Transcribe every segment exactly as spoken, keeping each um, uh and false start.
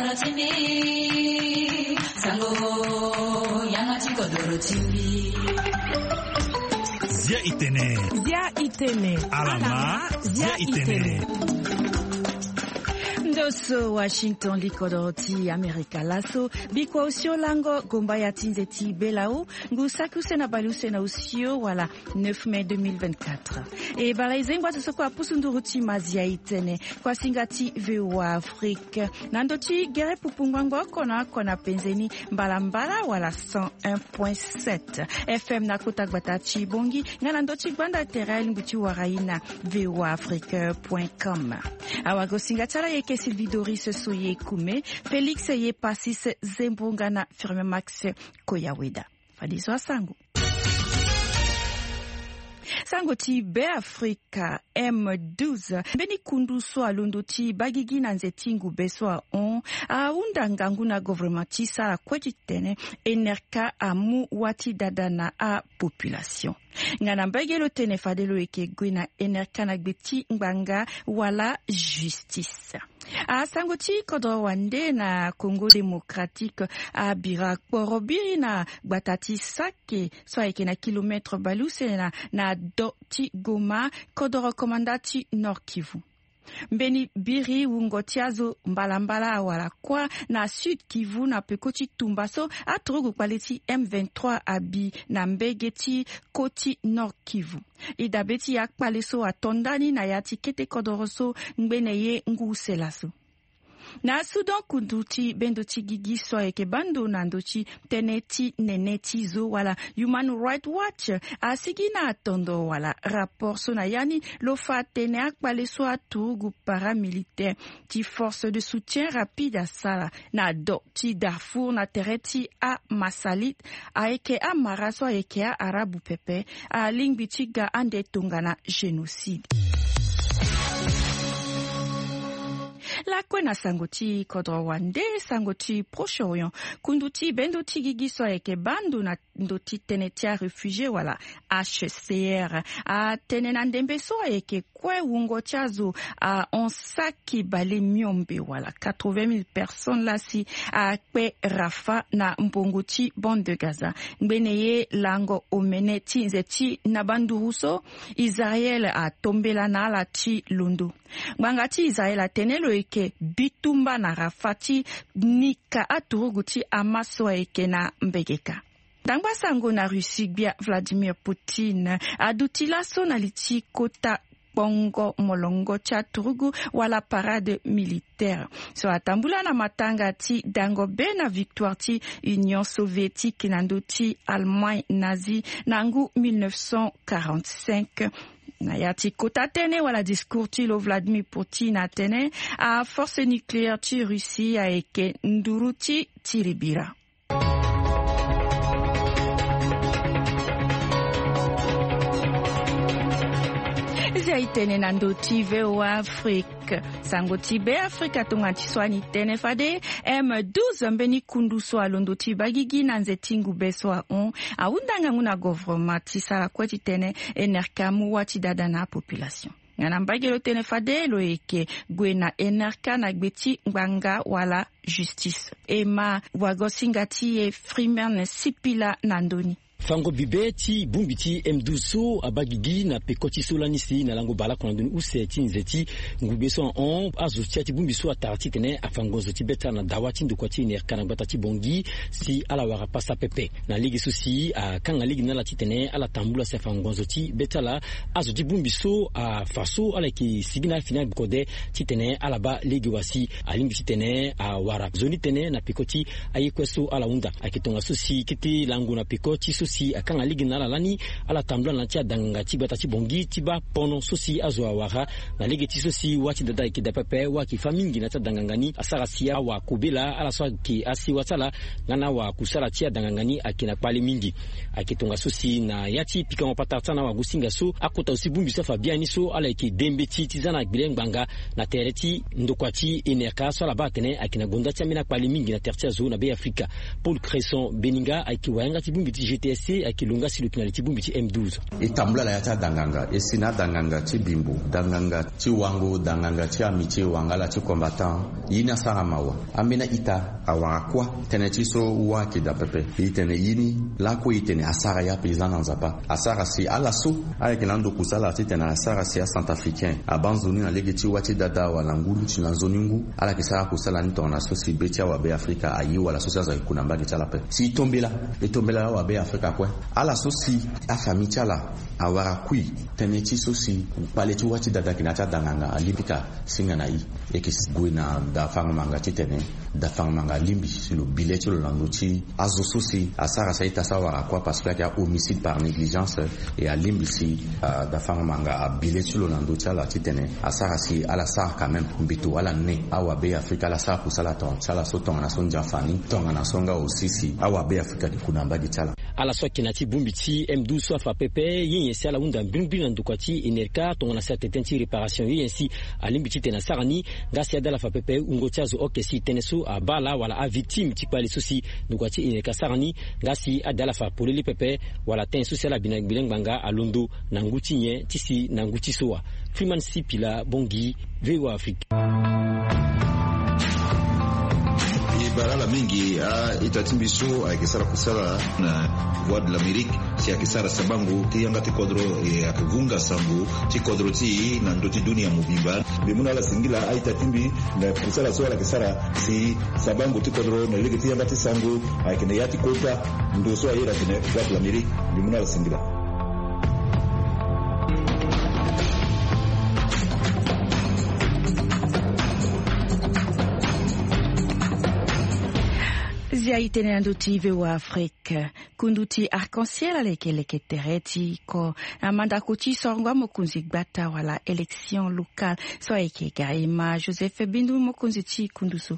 chimi sango yanga chiko doro chimbi Zia itene Zia itene Alama Zia itene Ndoso Washington likodoti Amerika laso biko usio lango gomba ya tinzeti belau ngusaku sena baluse na usio wala neuf mai deux mille vingt-quatre e bala izengwa tsoko apusunduruti mazia itene kwa singati V O A Afrique nandoti gere pupungwango kona kona penzeni mbala mbala wala cent un point sept F M na kota gbatachi bongi ngana ndoti gbanda terrain nguti waraina V O A Afrique point com awago singatala yeke Sylvie Doris Soye Kume, Félix Ye Passis Zembongana Firme Max Koyaweda. Fadiso Sango. Sangoti Be Africa M douze Beni kundu so alondoti bagigi na nzetingu beso on a undanga nguna governmenti sala kwetitene enerka amu wati dadana a population. Ngana mbegelo tene fadelo eke gwina enerka na gbeti mbanga wala justice. A sangoti kodro wande na Congo démocratique a bira korobiri na batati sake so eke na kilometre baluse na na doti Goma kodro komandati Nord Kivu. Mbeni biri ungotiazo mbalambala wala kwa na Sud Kivu na pekoti Tumbaso atrogo kwaleti M vingt-trois abi na mbegeti koti Nord Kivu. Idabeti yak paleso atondani na yati kete kodoroso ngbeneye nguselaso. Na Sudan kunduti bendoti gigi so eke bando nandochi teneti neneti zo wala Human Rights Watch asigina atondo wala rapport so na yani lofa tene akpale so atugu paramilitaire ti force de soutien rapide à sala na do ti Darfour na tereti a Masalit a eke a maraso eke a arabu pepe a lingbitiga ande tongana génocide. La kwena sangoti kodro wande sangoti Proche-Orient kunduti bendoti gigiso eke bandu na ndoti tenetia réfugié wala H C R a tenena ndembeso eke kwe wungo chazo a onsaki bale miombe wala quatre-vingt mille personnes la si a kwe Rafa na mbongoti bande de Gaza ngbeneye lango omeneti nzeti na bandu ruso Israel a tombela na la ti londo Bangati Israel a tenelo eke bitumba na Rafati nika aturuguti amaso eke na mbegeka. Dangba sango na Russie bia Vladimir Putin adutila sonaliti kota bongo molongo cha turugu wala parade militaire. So atambula na matanga ti dango bena victoire ti Union soviétique nandoti Allemagne nazi nangu mille neuf cent quarante-cinq. Nayati kota tene wala discours ti lo Vladimir Putin a tene a force nucléaire ti Russie a eke nduruti tiribira. Zaitene nandoti V O A Afrique sangoti Be Africa tongati swani tene fade M douze mbeni kundu so alondoti bagigi na nzetingu beso on a undanga nguna government sala kweti tene enerka mu wati dada na population. Ngana mbagelo tene fade lo eke gwena enerka na gbeti mbanga wala justice. Ema wagosingati e Freeman Sipila Nandoni. Fango bibeti bumbiti M douze so abagigi na pekoti solanisi na lango bala kwa ndoni useti nzeti ngubeso on azotiati bumbiso atarati tene afango zoti beta na dawati ndokwati ne kana batati bongi si ala wara pasa pepe na ligi susi a kanga ligi na la titene ala tambula se fango zoti beta la azoti bumbiso a faso ala ki sigina final kode titene ala ba ligi wasi alimbi titene a wara zoni tene na pekoti ayekweso ala unda akitonga susi kiti lango na pekoti susi si akanga ligi na lani ala tambula na tia danga tibata tibongi tiba pono sosi azo awara na ligi tisosi wati dada ki dapepe wa ki famingi na tia dangangani asara sia wa kubila ala so ki asi watala ngana wa kusala tia dangangani akina pale mingi akitonga sosi na yati pika mapata na wa gusinga so akota usibumbi sa fabiani so ala ki dembeti tizana bilenganga na tereti ndokwati enerka so la batene akina gonda tia mina pale mingi na tertia zo na be Afrika Paul Cresson Beninga akiwanga tibumbi G T S C akilunga si le penalty bumbiti M douze. Itambula la yata danganga, esina danganga ti bimbo, danganga ti wango, danganga ti amitié wangala ti combattant, yina sara mawa. Amena ita awara kwa, tene ti so wa ki da pepe. Itene yini, la ko itene asara ya paysan nzapa. Asara si ala so, ala kinando kusala ti tene asara si a centrafricain. Abanzoni na lege ti wati dada wa langulu ti nanzoningu, ala kisara kusala ni tona so si betia wa be Afrika ayi wala so sa kunamba ki tala pe. Si tombela, e tombela wa be Afrika kwa. Ala so si a famille chala awara kui tene ti so si pale ti wati dada kinata danganga alipika singa na yi e ki gwina da fanga manga ti tene da fanga manga limbi si lo billet ti lo lando ti azo so si asara sa ita sa wara kwa parce que y a homicide par négligence et a limbi si uh, da fanga manga a billet ti lo lando ti ala ti tene asara si ala sa quand même mbito ala ne awa be Afrika la sa kusala ton sala so ton na son jafani ton na songa aussi si awa be Afrika di kunamba di tala ala so kinati bumbiti M douze so fa pepe yin yesi ala unda mbingbin ndukati inerka tongana sa tetenti réparation yin yesi alimbiti tena sarani ngasi adala fa pepe ungotiazo okesi teneso abala wala a victime ti pali sosi ndukati inerka sarani ngasi adala fa polili pepe wala ten sosi ala binang banga alondo nanguti nye tisi nanguti soa Freeman Sipila Bongi V O A Afrique. Barala mingi a itatimbiso akisara kusala na Voix de l'Amérique si akisara sabangu ti yanga ti kodro e akivunga sambu ti kodro ti na ndoti dunia mubimba bimuna la singila a itatimbi na kusala so la kisara si sabangu ti kodro na ligi ti yanga ti sangu akine yati kota ndo so ayira kine Voix de l'Amérique bimuna la singila. Zia itene nduti V O A Afrique kunduti arc-en-ciel aleke tereti ko amanda kuti songwa mokunzi gbata wala élection locale so eke gaima Joseph Bindu mokunzi ti kunduso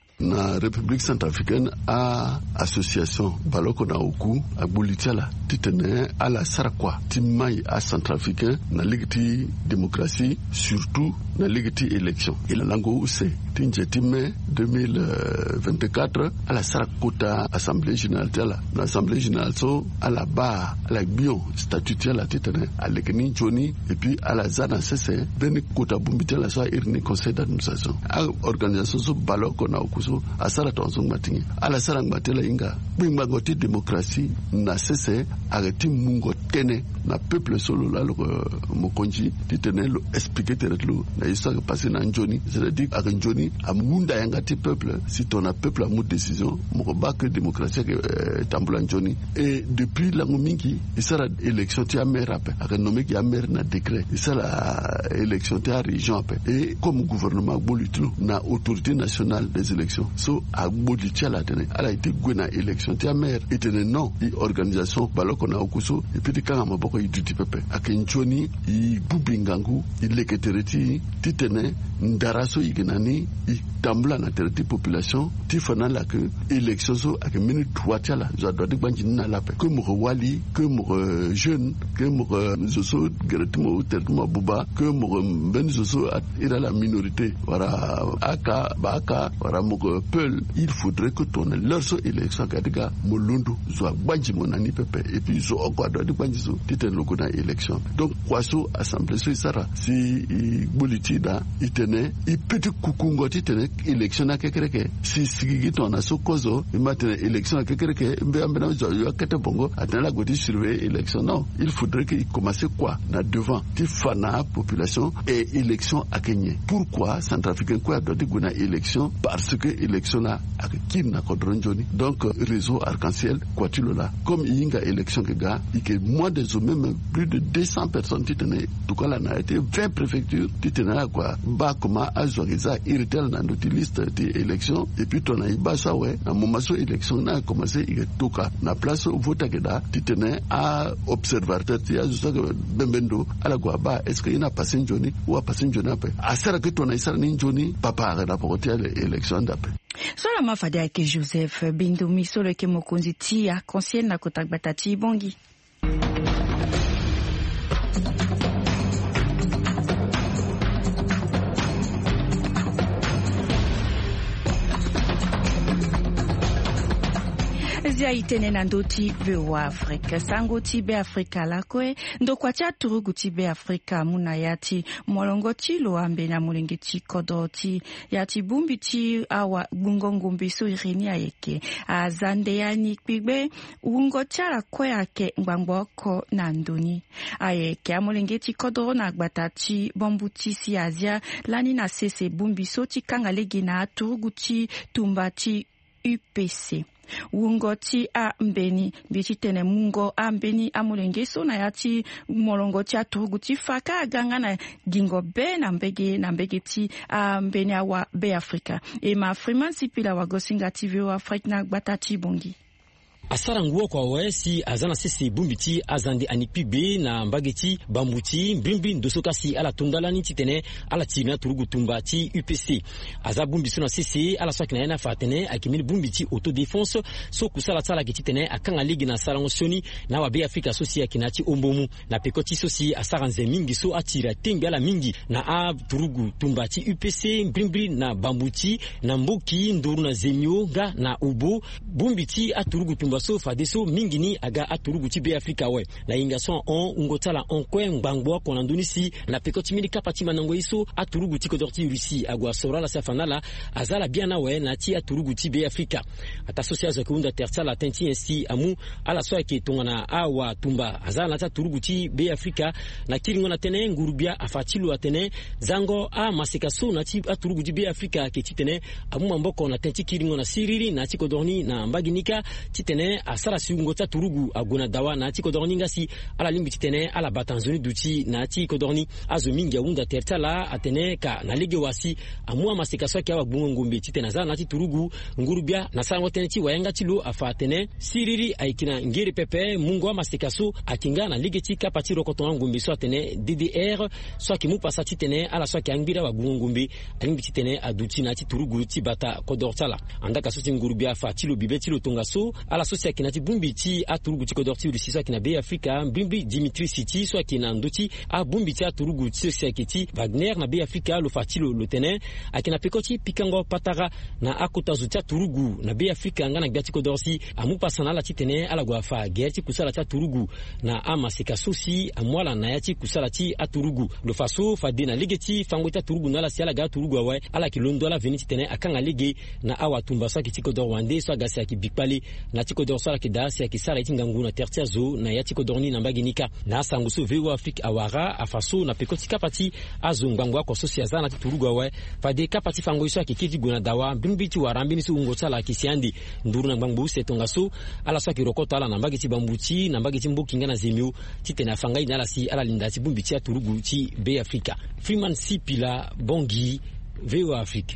na République centrafricaine a association baloko na oku agbulitiala titene ala sarakwa timai a centrafricain na ligiti démocratie surtout na ligiti élection ila lango use tinjetime deux mille vingt-quatre ala sarakota assemblée générale tala na assemblée générale so ala ba ala bio statut la titene alekni joni et puis ala zana sese beni kota bumbitela so irni conseil d'administration a organisation so baloko na oku so asara tonson matingi ala sara ngatela inga bimba ngoti démocratie na sese arrêter mungo tene na peuple solo la mokonji titene lo expliquer teretlo na histoire passé na njoni c'est-à-dire à njoni amunda yanga ti peuple si ton a peuple a mou décision mo ba que démocratie que tambula njoni et depuis la ngomingi isara élection ti amer ape a nommé ki amer na décret isara élection ti région ape et comme gouvernement bolitlo na autorité nationale des élections so a boliti ala tene ala été gwena élection ti amer etene non i organisation baloko na okuso et puis kanga maboko i duty pepe akenchoni i bubingangu i leketereti titene ndaraso igenani i tambula na tereti population ti fana la que élection so ak minute droit la zo do de banji na la pe que mo wali que mo jeune que mo zoso gretimo tertimo buba que mo ben zoso ira la minorité wara aka baka wara mo peul il faudrait que ton leur so élection kadiga mo lundu zo banji monani pepe et puis zo okwado de banji so titen loko na élection donc kwaso assemblée so sara si bolitida itene i petit kukungo titene élection na kekereke si sigigi tona so kozo imatene élection kekereke mbe ambena zo yo kete bongo atena goti surveiller élection non il faudrait qu'il commence quoi na devant ti fana population et élection akenye pourquoi centrafricain quoi doit guna élection parce que élection là akin na kodronjoni donc réseau arc-en-ciel quoi tu là comme inga élection que gars et que moins de même plus de deux cents personnes titene tout cas là na été vingt préfectures titene là quoi ba comment azoriza iritel na notre liste des élections et puis ton aiba ça ouais na moment so élection na commencé il toka na place vote que da titene à observateur ti azusa bembendo ala quoi ba est-ce qu'il a passé njoni ou a passé njoni après à ça que ton aisa ni njoni papa rapporter l'élection d'après. Sola mafade ake Joseph Bindu misolo ke mokonzi ti a conseil na kotagbata ti bongi. zia itene na ndoti vewa Afrika sango tibe Afrika lakwe ndo kwa cha turugu tibe Afrika muna yati molongo tilo ambe na mulenge chikodoti yati bumbi ti awa gungongumbi so irini ayeke azande yani kpigbe ungo chala kwe ake ngbangbo na ndoni ayeke amulenge chikodo na gbatati bombuti si azia lani na sese bumbi so ti kangalegi na turugu ti tumbati U P C Wungoti a mbeni bichitene mungo a mbeni amulenge so na yati molongoti a turuguti faka aganga na gingo be na mbege na mbege ti a mbeni awa be Afrika e ma Freeman Sipila wa gosinga T V wa Afrika na batati bongi asara nguo kwa wesi azana sisi bumbiti azande anipibe na mbageti bambuti mbimbi ndosokasi ala tundalani titene ala timia turugu tumbati U P C aza bumbiso na sisi ala swaki na yana fatene akimini bumbiti autodéfense so kusala tsala kitene akanga ligi na salango soni na wabe Afrika sosi akinati ombomu na pekoti sosi asara nze mingi so atira tembi ala mingi na a turugu tumbati U P C mbimbi na bambuti na mboki nduru na zenyo ga na ubo bumbiti a turugu tumba so fadeso mingini aga aturugu ti be Afrika we na inga so on ngotala on kwe ngbangbo ko ndunisi na pekoti mini kapati manango iso aturugu ti kodorti Russie agwa sora la safanala azala biana we na ti aturugu ti be Afrika ata association ko unda tertsala tenti ensi amu ala so ke tongana awa tumba azala ta turugu ti be Afrika na kiringo na tene ngurubia afatilu atene zango a masika so na ti aturugu ti be Afrika ke titene amu mamboko na tenti kiringo na siriri na ti kodorni na mbaginika titene asara siungota turugu aguna dawa na ti kodorni ngasi ala limbi titene ala batanzoni duti na ti kodorni azumingi unda tertala atene ka na lege wasi amua masika so kya wagbungo ngombe titena za na ti turugu ngurubia na sango tene ti wayanga ti lo afatene siriri aikina ngiri pepe mungo masika so akinga na lege ti kapati rokoto ngombe so atene D D R so ki mu pasa titene ala so kya ngbira wagbungo ngombe alimbi titene aduti na ti turugu ti bata kodortala andaka so ti ngurubia fatilo bibeti lo tonga so ala so si akina ti bumbi ti aturugu ti kodorti Russie so akina be Afrika bimbi Dimitri Siti so akina ndoti a bumbi ti aturugu ti so akiti Wagner na be Afrika lo fatilo lo tene akina pekoti pikango patara na akota zu ti aturugu na be Afrika ngana gati kodorsi amu pasana la ti tene ala gwa fa gerti kusala ti aturugu na amasika sosi amwala na yati kusala ti aturugu lo faso fade na ligeti fango ti aturugu na la si ala ga aturugu awe ala ki londo la veni ti tene akanga lege na awa tumba so akiti kodor wande so agasi aki bikpale na ti kodor so ki da si ki sala iti ngangu na tertia zo na yati kodorni na mbaginika na sangu so vewa Afrika awara afaso na pekoti kapati azo ngangwa ko so siaza na turugu awe fade kapati fango so ki kiti guna dawa bimbiti warambi ni so ngo sala ki siandi nduru na ngangbu se tonga so ala so ki rokota ala na mbagiti bambuti na mbagiti mbokinga na zemio titena fanga ina ala si ala linda ti bumbiti ya turugu ti be Afrika Freeman Sipila Bongi vewa Afrika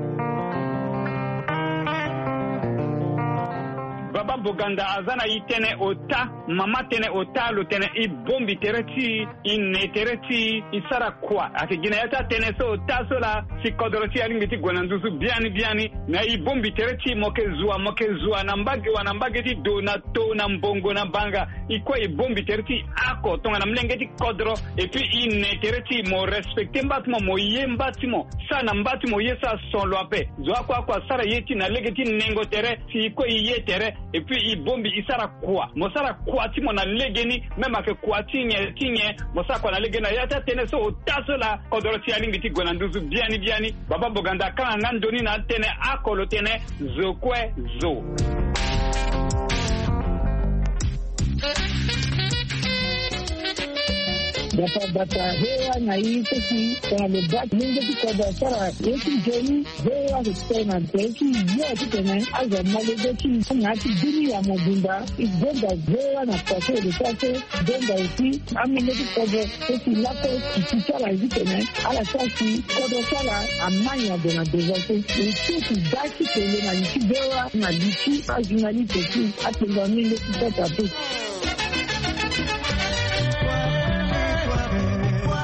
Baba Boganda azana itene ota mama tene ota lo tene I bombi tereti ine tereti isara kwa ati gina yata tene so ota so la si kodoroti alingiti gwanandusu biani biani na I bombi tereti moke zua moke zua na mbage wa na mbage ti do na to na mbongo na banga ikwa I bombi tereti ako tonga na mlengeti kodro et puis ine tereti mo respecte mbatimo mo ye mbatimo sa na mbatimo ye sa son lo ape zwa kwa kwa sara yeti na legeti nengo tere si ikwa ye tere et puis I bombi isara kwa mosara kwa ti mona legeni même que kwa tinye tinye mosara kwa na legena yata tene so taso la kodoroti alingi ti gwananduzu biani biani Baba Boganda kan ngandoni na tene akolo tene zokwe zo Bata bata hewa na hii sisi kwa mbaki mingi tuko da sara yetu jeni hewa kutena teki ya tutene aza malezeti ngati dini ya mobimba ibonda hewa na pase de pase bonda iti amine tuko da sisi lako kitala zitene ala sasi kodo sala amanya de na dezate iti daki tele na iti hewa na iti ajunali teki atenda mingi tuko da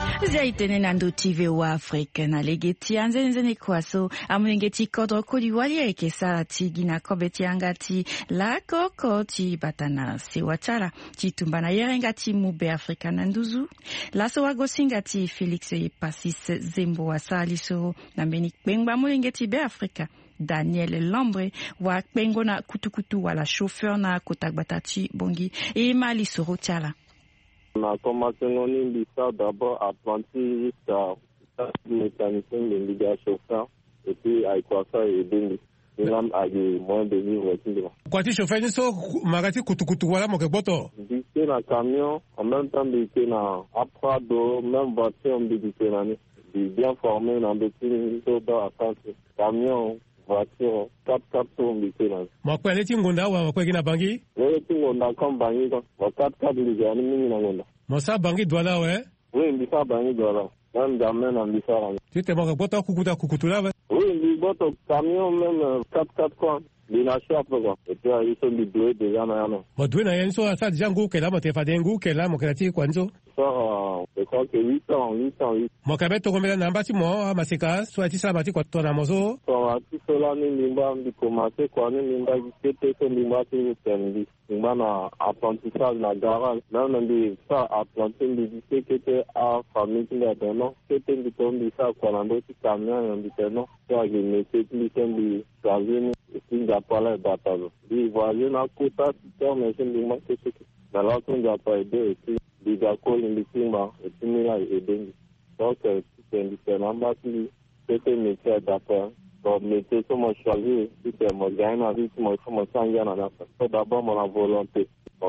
zaitene nando tive wa Afrika na legeti anzenzene kwaso amulengeti kodro kodi wali eke sara tigi na kobeti angati la koko ti batana sewatara ti tumbana yerengati mube Afrika nanduzu la so wagosingati Felix e Pasis Zembo wasali so na meni kpengba mulengeti be Afrika Daniel Lambre wa kpengo na kutukutu wala chauffeur na kotakbatati bongi e mali soro tiala. On a commencé en Indissa d'abord apprenti jusqu'à mécanicien de Liga chauffeur et puis avec quoi ça et bien il a eu moins de vivre aussi. Quoi tu chauffeur ni so magati kutukutu wala mo ke boto. Bité na camion en même temps bité na aprado même voiture bité na ni bien formé dans des petits dans à camion voiture quatre quatre tours bité na. Mo kwa leti ngonda wa kwa kina bangi? Leti ngonda comme bangi ko quatre quatre Liga ni mini na ngonda. Mosa bangi douala ouais. Oui, mbisa bangi douala. Même jamais na mbisa la. Tu te moque boto kukuta kukutula ouais. Oui, le boto camion même quatre quatre quoi. Il a chape quoi. Et puis ils sont libérés déjà na yana. Mo doué na yenso asa jangu kela mo te fadengu kela mo kelati kwanzo. Ça je crois que huit ans, huit ans, huit. Mo kabeto komela namba ti mo masika so ati sala bati kwa tona mozo. So ati sola ni limba ndi commencer quoi ni limba kete ko limba ti tendi. Limba na apprentissage na garage. Même ndi ça apprenti ndi kete a famille de non. Kete ndi tombi ça quoi na ndo ti camion ndi non. Ça je mettais plus ndi changer ni ngapala batalo. Di voyager na kota ti mais ndi ma kete. Na la ton ngapa aider et Bigako l'indicima et Timila et Dengi. Donc, c'est un différent bâti, c'était métier d'après. Donc, métier, c'est mon choisi, c'est mon gain à vie, c'est mon sanguin à la fin. C'est d'abord mon volonté.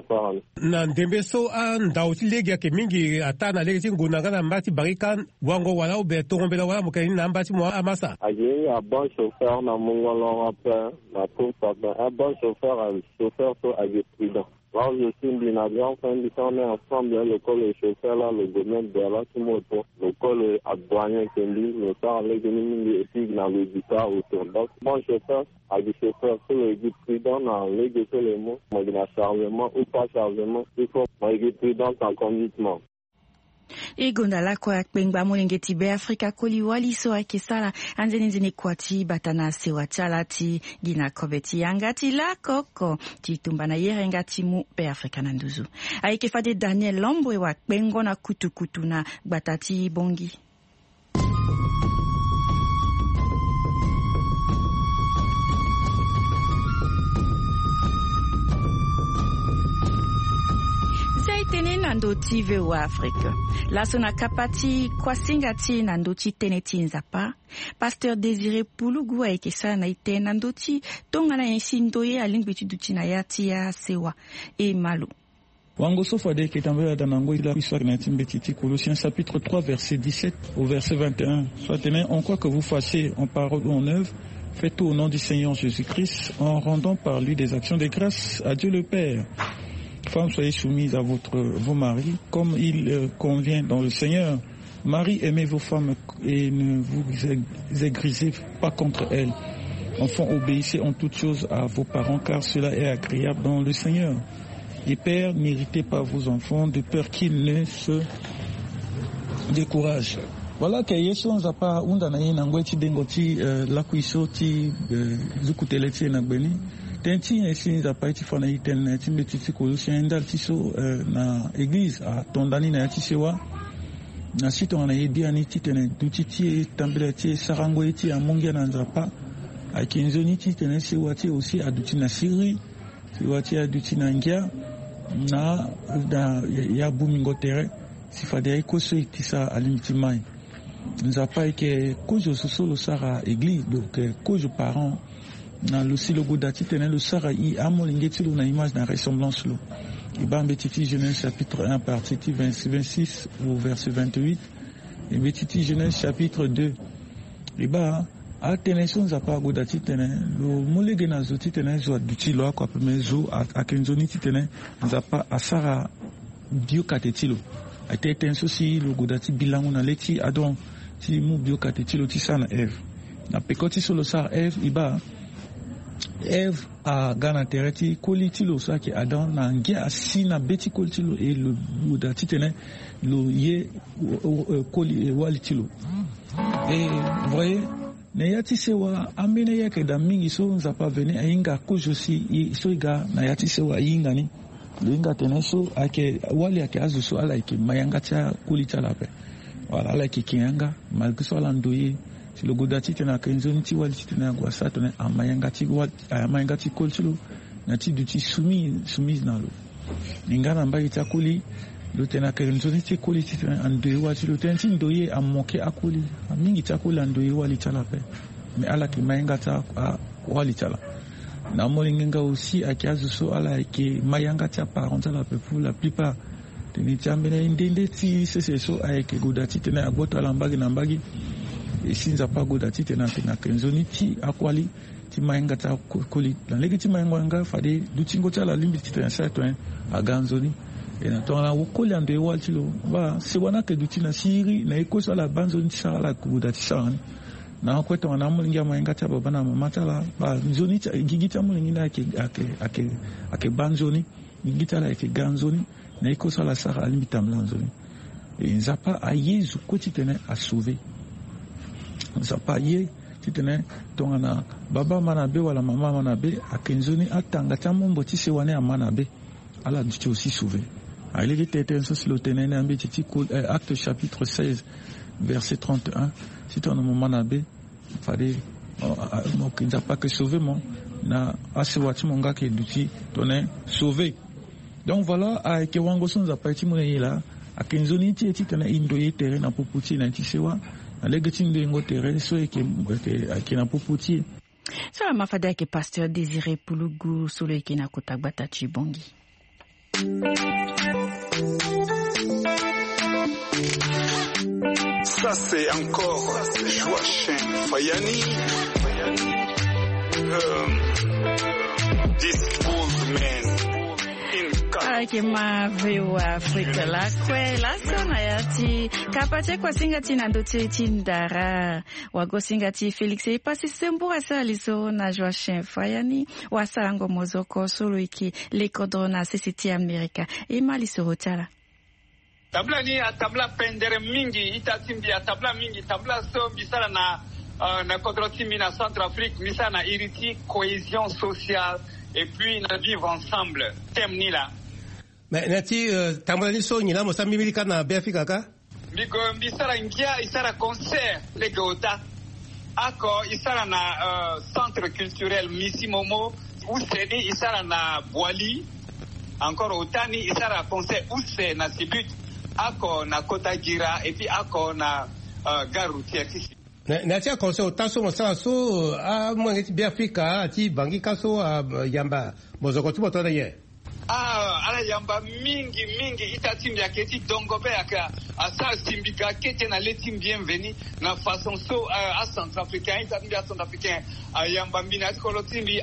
Na ndembe so a ndauti legi yake mingi ata na legi nguna ngana mbati barikan wango wala ube tombela wala mukani na mbati mo amasa aje a bon chauffeur na mongolo après na pour ça un bon chauffeur un chauffeur so aje prudent. Là, je suis bien avion, on est ensemble, le col est chauffeur là, le domaine de la Timoto, le col est à douanier qui dit, le temps, les ennemis, et puis dans le guitare autour. Donc, bon chauffeur, avec le chauffeur, sur le guide prudent, dans les deux les mots, moi, il y a chargement ou pas chargement, il faut, moi, il est prudent en conduitement. Egonda la kwa kpengba mulengeti be Afrika koli wali so akisala anzeni nzini kwati batana sewa chalati gina kobeti yangati la koko titumbana yerengati mu be Afrika nanduzu aike fade Daniel Lambre wa kpengo na kutukutu na batati bongi. Tene nando tive wa Afrika. La sona kapati kwa singati nando ti tene tinzapa. Pasteur Désiré Poulougou eke sa na ite nando ti tonga na yensindoye alingbitu dutina yati ya sewa e malu. Wango sofade ke tambela danango ila histoire na timbetiti Colossiens chapitre trois verset dix-sept au verset vingt et un. Soit tenez en quoi que vous fassiez en parole ou en œuvre, faites tout au nom du Seigneur Jésus-Christ en rendant par lui des actions de grâce à Dieu le Père. Femmes, soyez soumises à votre, vos maris, comme il euh, convient dans le Seigneur. Marie, aimez vos femmes et ne vous aigrisez pas contre elles. Enfants, obéissez en toutes choses à vos parents, car cela est agréable dans le Seigneur. Et pères, n'irritez pas vos enfants, de peur qu'ils ne se découragent. Voilà que Yesu nzapa unda na yena ngweti dengoti la kuiso ti zukuteleti na beni. Tenti esi nzapa iti fana iten ti mbetiti Colossiens ndal tiso na église a tondani na tisewa na sito na yebi ani titene dutiti tambela ti sarango eti amongia na nzapa a kinzoni titene se wati aussi aduti na siri se wati aduti na ngia na da ya bumingo tere sifade ko so itisa alimtimai nzapa ke kojo solo sara église donc kojo parents na le silo godati tene le sara i amolingeti lo na image na ressemblance lo ibambe titi Genèse chapitre un partie vingt-six au verset vingt-huit et betiti Genèse chapitre deux iba a tene son zapa godati tene lo molege na zoti tene zo aduti lo kwa pemezo akenzoni tene zapa asara bio katetilo ate tenso si lo godati bilango na leti adon ti mu bio katetilo ti sana Eve na pekoti solo sar Eve iba Eve a gana tereti koli tilo sa ki Adam na ngia asina beti koli tilo e le buda titene lo ye koli wali tilo. Et vous voyez, ne yati sewa amene yake da mingi so nzapa vene ainga kujo si so iga na yati sewa inga ni linga tene so ake wali ake azu so ala ike mayanga cha koli chalape. Wala ala ike kianga malgré so ala ndoye si le godati tena kenzoni ti wali tena gwa satone amayanga ti wali amayanga ti koli tilo na ti duti sumi sumi na lo. Ngana mba ita koli lo tena kenzoni ti koli ti tena andoye wati lo tena ti ndoye amoke akoli mingi ta koli andoye wali chalape. Mais ala ki mayanga ta wali chala. Na molinga aussi akiazu so ala ki mayanga ta parenta la pe pour la plupart teni tambene ndende ti sese so ayeke godati tena agota la mbagi na mbagi e sinza pa godati tena tena kenzoni ti akwali ti mayanga ta koli na legi ti mayanga fade dutingo chala limbi ti tena sa to a ganzoni e na to na wokoli ando e walti lo ba se wana ke dutina siri na ikosa la banzoni ti sa la godati sa na kweta wana mulingi mayanga ta baba na mama ta la ba nzoni ta gigita mulingi na ake ake ake ake banzoni gigita la ake ganzoni na ikosa la sa limbi tamlanzoni e nzapa a yezu koti tena a sauver nzapa ye titene tongana baba manabe wala mama manabe akenzoni atanga tamombo ti se wane amanabe ala dit aussi sauver a il était intense sur le tenene ambi ti acte chapitre seize verset trente et un si ton manabe fallait mo kinza pas que sauver mon na asiwati monga ke duti toné sauver. Donc voilà a ke wango sonza parti mo yela akenzoni ti ti tena indoye terrain na poputi na ti sewa Sala mafada yake Pasteur Désiré Pulugu solo yake na kotagbata Chibongi. Ça c'est encore Joachim Fayani. Um, this old man. Ake mavewa Afrika la kwe la sana yati kapache kwa singati na ndote tindara wago singati Felix e pasi sembo asaliso na Joachim Fayani wasango mozoko solo iki lekodro na C C T America e mali sorotala tabla ni tabla pendere mingi itatimbi tabla mingi tabla so bisala na uh, na kodro timbi na Centrafrique misala na iriti cohésion sociale et puis na vivre ensemble temni la mais nati tambalani so nyina mo samimilika na Afrika ka biko mbisara ngia isara concert legota ako isara na uh, centre culturel Misi Momo useni isara na Boali encore otani isara concert use na Sibut ako na Kotagira et puis ako na uh, gare routière ici na tia concert otaso mo sala so a mo ngeti Afrika ti bangi kaso yamba mozoko tu botona ye ah ala yamba mingi mingi itatimbi aketi dongobe aka asa simbika kete na letim bienvenue na façon so à centrafricain itatimbi à centrafricain yamba mbina tikolo timbi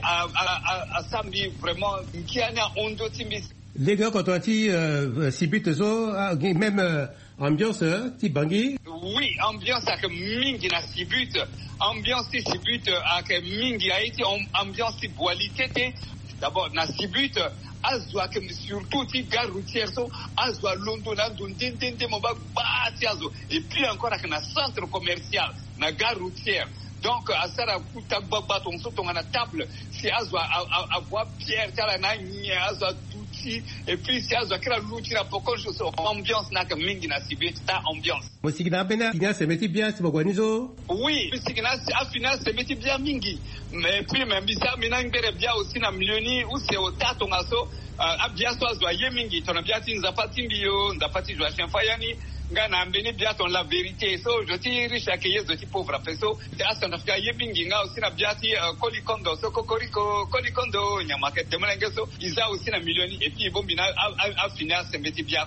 a sambi vraiment kiana ondo timbi les gars quand on dit sibite so même ambiance ti bangi oui ambiance ak mingi na sibute ambiance ti sibute ak mingi haiti ambiance ti Boali tete d'abord na sibute azwa que surtout ti gare routière so azwa londo na ndendende mo ba bati azo et puis encore avec na centre commercial na gare routière donc asara kuta baba ton so ton na table si azwa avoir pierre tala na nya azwa tuti et puis si azwa kila luti na poko so ambiance na ka mingi na sibet ta ambiance musikina bena ina se meti bien si bogwanizo oui musikina a final se meti bien mingi mais puis même bisa mina ngere bien aussi na milioni ou c'est au tato ngaso a bien so azwa ye mingi ton bien tinza patimbio ndapati Joachim Fayani ngana mbeni biaton la vérité so je ti riche accueillir je ti pauvre peso te asana fika yebingi nga aussi na biati kolikondo so kokoriko kolikondo nyamake temengeso iza aussi na milioni et puis bombi na a finance mbeti bia kwe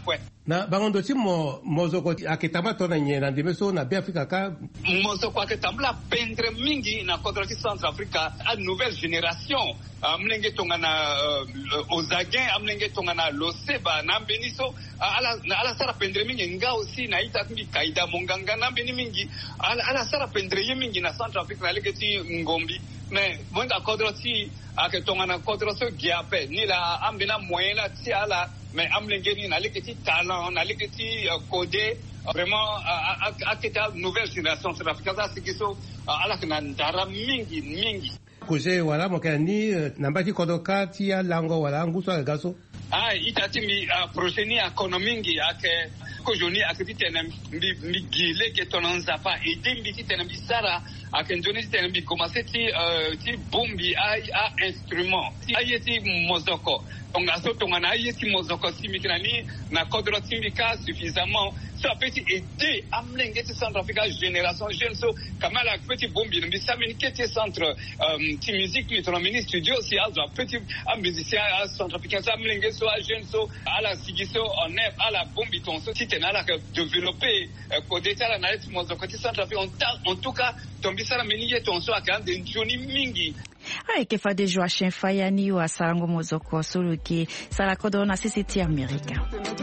na bangondo ti mo mozoko akitama tona nye na ndimeso na be Afrika ka mozoko akitambla pendre mingi na kodro ti Centre Africa a nouvelle génération amlenge tonga na Ozaguin amlenge tonga na Loseba na Beniso ala ala sara pendre mingi nga aussi na ita mingi kaida monganga na beni mingi ala ala sara pendre mingi na Centre Africa na legeti ngombi mais mwanga kodro ti akitonga na kodro so giape ni la ambena moyen la ti ala mais amlengeni na leketi talent na leketi codé vraiment aketa nouvelle génération sur Africa ça c'est so ala kana ndara mingi mingi kuje wala mokani nambaki kodoka ti ya lango wala nguso agaso ah itati mi prochaine économique ake ko joni akiti tena mbi migile ke tonanza pa et dimbi tena mbi sara akendoni tena mbi commencer ti ti bombi a a instrument ti ayeti mozoko onga so tonga na ayeti mozoko simikina ni na kodro timika suffisamment ça peut aider amlenge ti Centre Africa génération jeune so kamala petit bombi mbi samini ke centre ti musique ni ton mini studio si azo petit musicien à Centre Africa amlenge so jeune so ala sigiso en neuf ala bombi ton so ti tena la développer codé tala na ti mozoko ti Centre Africa en tout cas tombi sala meni ton so akande njoni mingi ai ke fa de Joachim Fayani wa sarango mozoko solo ke sala kodona sisi ti Amerika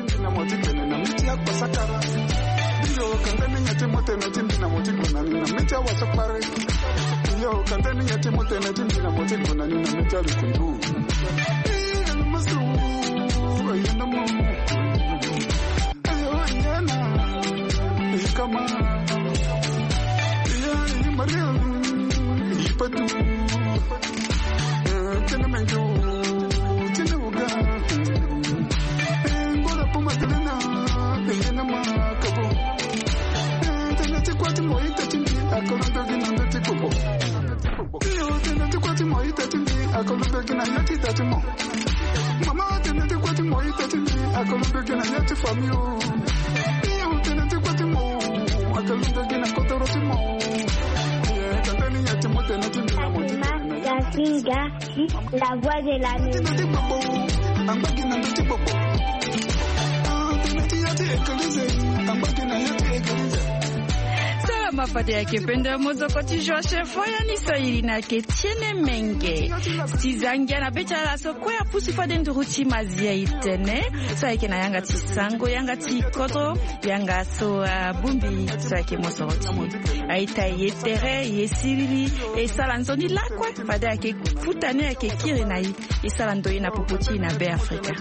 yo kandani nyati motene tindi na moti gona ni na meti awa sapare yo kandani nyati motene tindi na moti gona ni na meti ali kundu eh masu ayana mo ayo ayana ikama ya maria ipatu tena menjo tena uga ngora poma tena ayana ma kabo kwati moita tindi akolondo gina ndati popo iyo tende kwati moita tindi akolondo gina yati tatimo mama tende kwati moita tindi akolondo gina yati famio iyo tende kwati mo akolondo gina kotorotimo yeah tandani yati mote na tindi na mote la singa la voix de la nuit tende popo ambagi na ndati popo ah tende yati ekolize ambagi na yati ekolize mapate yake penda mozoko ti Joachim Fayani sairi na ke tiene menge stizangia na becha la so kwa pusi fa dentro ruti mazia itene so yake na yanga ti sango yanga ti kodro yanga so uh, bumbi so yake mozoko ti aita yetere yesirili e salanzoni la kwa fada yake futane yake kiri na yi e salando ina popoti na be Afrika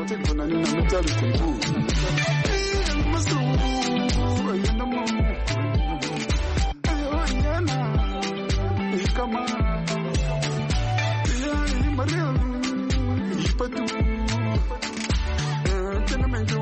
kama ya maria ipatu tena menjo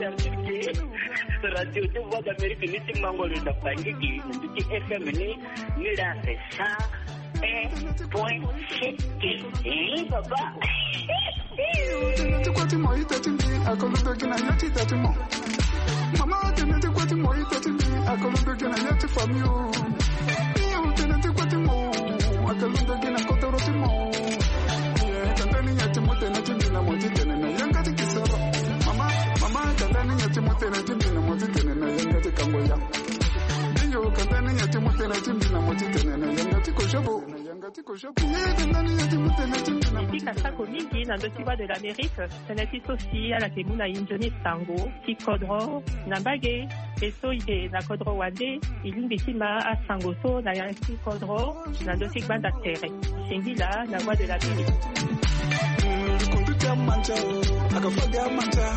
radio tu voix d'Amérique ni ti mangolo da pangiki ni F M ni ni da sa un point sept eh baba tena kwati moita tindi akolondo kina yati tatimo mama tena kwati moita tindi akolondo kina yati famio tena kwati mo akalunda gina kotorotimo yeah kandani nyati mote na tindi na moti tena na yanga tikisaba mama mama kandani nyati mote na tindi na moti tena na yanga tikangoya ndiyo kandani nyati mote na tindi na moti tena na yanga tikoshabu na yanga tikoshabu yeah kandani nyati mote na tindi na moti kasa komiki na ndo tiwa de l'Amérique senati sosi ala kemuna injoni sango tikodro na bage eso ide na kodro wande ilingi sima a sango so na yanki kodro na ndo tikba da tere singila na voix de la ville computer manja akafaga manja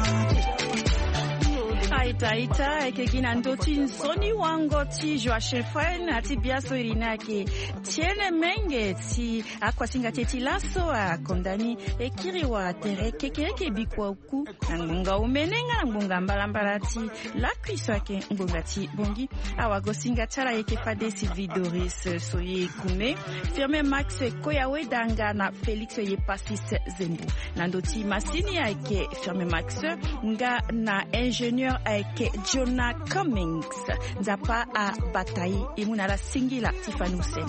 aita ita ekegina ndoti nsoni wango ti Joachim Fayani ati biaso irina ke tiene menge ti akwasinga teti laso a kondani ekiri wa tere kekereke bikwa ku ngunga umenenga ngunga mbalambala ti la kuiso ake ngunga ti bongi awago singa tala eke fade Sylvie Doris soye kume firme Max Koyawe danga na Felix ye Pastis Zembu nandoti masini ake firme Max nga na ingénieur avec Jonah Cummings nzapa a bataille imuna la singila Tiffany Hussein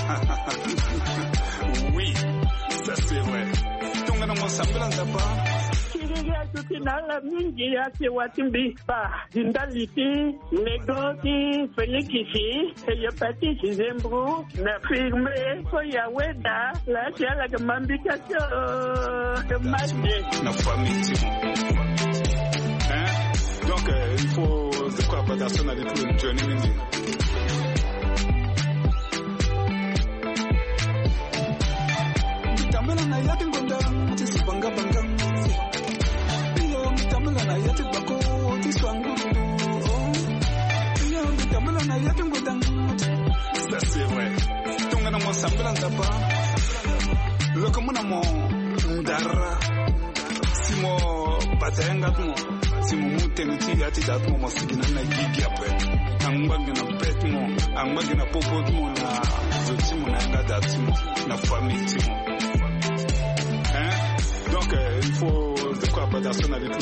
Oui, ça c'est vrai. Donc, on a semblant d'abord. Kiriya tukinala mingi ya kiwatimbi pa jindaliti negoti felikisi hepatiti zembru na firme ko ya weda la tiala gamambika de mande na famille hein donc euh, il faut c'est quoi la personnalité de Johnny Mingi. Tamela na yati ngonda tisi banga banga ça c'est vrai. Donc on a mon semblant d'abord. Le comme on a mon dara. Si mon batenga mo, si mon mutenti ati dat mo mo sigina na gigi après. Angwagi na pet mo, angwagi na popo mo na zoti mo na nga dat mo na famille mo. Hein? Donc euh, il faut de quoi pas personnalité.